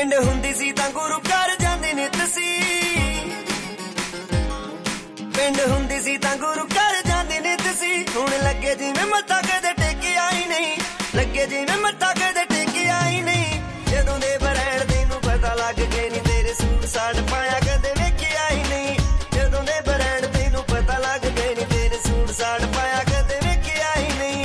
ਪਿੰਡ ਹੁੰਦੀ ਸੀ ਤਾਂ ਗੁਰੂ ਘਰ ਜਾਂਦੀ ਨਿਤ ਸੀ, ਪਿੰਡ ਹੁੰਦੀ ਸੀ ਤਾਂ ਗੁਰੂ ਘਰ ਜਾਂਦੀ ਨਿਤ ਸੀ। ਹੁਣ ਲੱਗੇ ਜਿਵੇਂ ਮੱਥਾ ਕਦੇ ਟੇਕਿਆ ਹੀ ਨਹੀਂ, ਲੱਗੇ ਜਿਵੇਂ ਮੱਥਾ ਕਦੇ ਟੇਕਿਆ ਹੀ ਨਹੀਂ। ਜਦੋਂ ਦੇ ਬਰੈਣ ਤੈਨੂੰ ਪਤਾ ਲੱਗ ਗਏ ਨੀ, ਤੇਰੇ ਸੂਟ ਸਾੜ ਪਾਇਆ ਕਦੇ ਵੇਖਿਆ ਹੀ ਨਹੀਂ। ਜਦੋਂ ਦੇ ਬਰੈਣ ਤੈਨੂੰ ਪਤਾ ਲੱਗ ਗਏ ਨੀ, ਤੇਰੇ ਸੂਟ ਸਾੜ ਪਾਇਆ ਕਦੇ ਵੇਖਿਆ ਹੀ ਨਹੀਂ।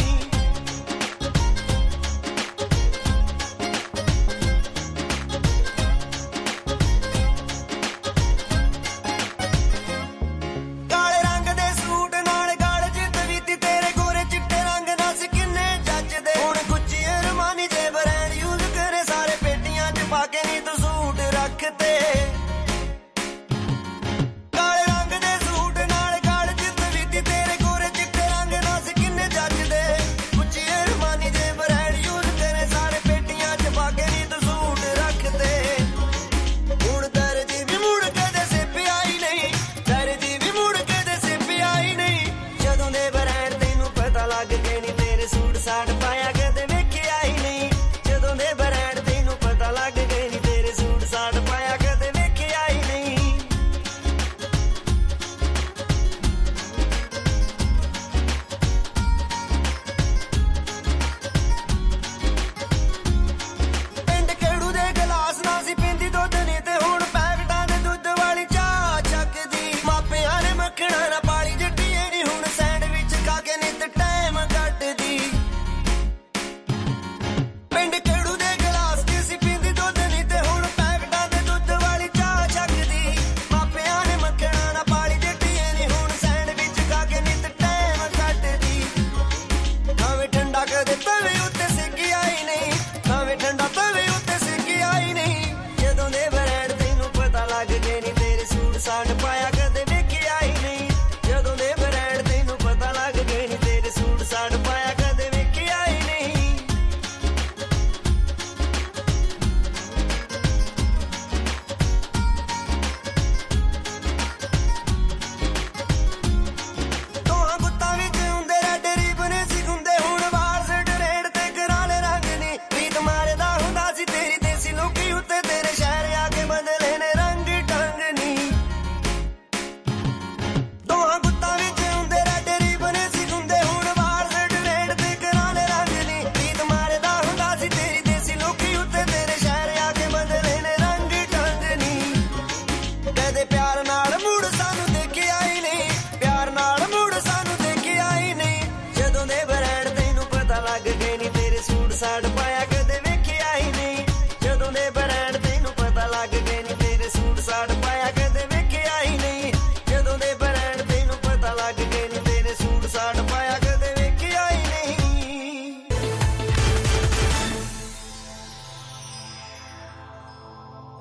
ਕਾਲੇ ਰੰਗ ਦੇ ਸੂਟ ਨਾਲ ਗਾਲ ਜਿੱਤ ਵੀਤੀ, ਤੇਰੇ ਗੋਰੇ ਚਿੱਟੇ ਰੰਗ ਦੱਸ ਕਿੰਨੇ ਜੱਜਦੇ। ਹੁਣ ਗੁੱਚੀ ਅਰਮਾਨੀ ਜੇ ਬਰੈਂਡ ਯੂਜ਼ ਕਰੇ, ਸਾਰੇ ਪੇਟੀਆਂ 'ਚ ਪਾ ਕੇ ਨੀ ਤੂੰ ਸੂਟ ਰੱਖਦੇ। ਕਾਲੇ ਰੰਗ ਦੇ ਸੂਟ ਨਾਲ ਗਾਲ ਜਿੱਤ ਵੀਤੀ, ਤੇਰੇ ਗੋਰੇ ਚਿੱਟੇ ਰੰਗ ਦੱਸ ਕਿੰਨੇ ਜੱਜਦੇ। ਗੁੱਚੀ ਅਰਮਾਨੀ ਜੇ ਬਰੈਂਡ ਯੂਜ਼ ਕਰੇ, ਸਾਰੇ ਪੇਟੀਆਂ 'ਚ ਪਾ ਕੇ ਨੀ ਤੂੰ ਸੂਟ ਰੱਖਦੇ। ਹੁਣ ਦਰਜੀ ਵੀ ਮੁੜ ਕਦੇ ਸਿੱਪਿਆ ਹੀ ਨਹੀਂ, ਦਰਜੀ ਵੀ ਮੁੜ ਕਦੇ ਸਿੱਪਿਆ ਹੀ ਨਹੀਂ। ਜਦੋਂ ਦੇ ਬਰੈਂਡ ਤੈਨੂੰ ਪਤਾ ਲੱਗ ਗਏ ਨੀ, ਤੇਰੇ ਸੂਟ ਸਾੜ ਪਾਇਆ ਕਦੇ ਵੇਖਿਆ ਹੀ ਨਹੀਂ। ਜਦੋਂ ਦੇ ਬਰੈਂਡ ਤੈਨੂੰ ਪਤਾ ਲੱਗ ਗਏ ਨੀ, ਤੇਰੇ ਸੂਟ ਸਾੜ ਪਾਇਆ ਕਦੇ ਵੇਖਿਆ ਹੀ ਨਹੀਂ। ਪਿੰਡ ਖੇੜੂ ਦੇ ਗਲਾਸ ਨਾ ਸੀ ਪੀਂਦੀ ਦੁੱਧ ਨੀ, ਤੇ ਹੁਣ ਪੈਕਟਾਂ ਦੇ ਦੁੱਧ ਵਾਲੀ ਚਾਹ ਚੱਕਦੀ। ਮਾਪਿਆਂ ਨੇ ਮੱਖਣਾ ਨਾ ਪਾਲੀ ਜੱਟੀਏ ਨੀ, ਹੁਣ ਸੈਂਡਵਿਚ ਖਾ ਕੇ ਨਿੱਤ ਟਾਈਮ ਕੱਟਦੀ। ਪਿੰਡ ਖੇੜੂ ਦੇ ਗਲਾਸ ਚ ਸੀ ਪੀਂਦੀ ਦੁੱਧ ਨੀ, ਤੇ ਹੁਣ ਪੈਕਟਾਂ ਦੇ ਦੁੱਧ ਵਾਲੀ ਚਾਹ ਚੱਕਦੀ। ਮਾਪਿਆਂ ਨੇ ਮੱਖਣਾ ਨਾ ਪਾਲੀ ਜੱਟੀਏ ਨੀ, ਹੁਣ ਸੈਂਡਵਿਚ ਖਾ ਕੇ ਨਿੱਤ ਟਾਈਮ ਕੱਟਦੀ। ਭਾਵੇਂ ਠੰਡਾ ਕਦੇ ਤਵੇ ਉੱਤੇ ਸਿੱਕਿਆ ਹੀ ਨਹੀਂ, ਭਾਵੇਂ ਠੰਡਾ ਤਵੇ ਉੱਤੇ ਸਿੱਕਿਆ ਹੀ ਨਹੀਂ। ਜਦੋਂ ਦੇ ਬਰੈਂਡ ਤੈਨੂੰ ਪਤਾ ਲੱਗ ਗਏ ਨੀ, ਤੇਰੇ ਸੂਟ ਸਾੜ ਪਾਇਆ ਕਦੇ ਵੇਖਿਆ ਹੀ ਨਹੀਂ। ਜਦੋਂ ਦੇ ਬਰੈਂਡ ਤੈਨੂੰ ਪਤਾ ਲੱਗ ਗਏ ਨੀ, ਤੇਰੇ ਸੂਟ ਸਾੜ ਪਾਇਆ ਕਦੇ ਵੇਖਿਆ ਹੀ ਨਹੀਂ। ਦੋਹਾਂ ਗੁੱਤਾਂ ਵਿੱਚ ਹੁੰਦੇ ਰੈਡ ਰਿਬਨ ਸੀ ਗੁੰਦੇ, ਹੁਣ ਵਾਲ ਸਿੱਟ ਰੇਡ ਤੇ ਕਰਾਲੇ ਰੰਗ ਨੀ। ਪ੍ਰੀਤ ਮਾਰਦਾ ਹੁੰਦਾ ਸੀ ਤੇਰੀ ਦੇਸੀ ਲੋਕੀ ਉੱਤੇ, ਤੇਰੇ ਸ਼ਹਿਰ ਆ ਕੇ ਬਦਲੇ ਨੇ ਰੰਗ ਢੰਗ ਨੀ। ਦੋਹਾਂ ਗੁੱਤਾਂ ਵਿੱਚ ਹੁੰਦੇ ਰੈਡ ਰਿਬਨ ਸੀ ਗੁੰਦੇ, ਹੁਣ ਵਾਲ ਸਿੱਟ ਰੇਡ ਤੇ ਕਰਾਲੇ ਰੰਗ ਨੀ। ਪ੍ਰੀਤ ਮਾਰਦਾ ਹੁੰਦਾ ਸੀ ਤੇਰੀ ਦੇਸੀ ਲੋਕੀ ਉੱਤੇ, ਤੇਰੇ ਸ਼ਹਿਰ ਆ ਕੇ ਬਦਲੇ ਨੇ ਰੰਗ ਢੰਗ ਨੀ। ਕਦੇ ਪਿਆਰ ਨਾਲ ਮੁੜ ਸਾਨੂੰ ਦੇਖਿਆ ਹੀ ਨਹੀਂ, ਪਿਆਰ ਨਾਲ ਮੁੜ ਸਾਨੂੰ ਦੇਖਿਆ ਹੀ ਨਹੀਂ। ਜਦੋਂ ਦੇ ਬਰੈਂਡ ਤੈਨੂੰ ਪਤਾ ਲੱਗ ਗਏ ਨੀ, ਤੇਰੇ ਸੂਟ ਸਾੜ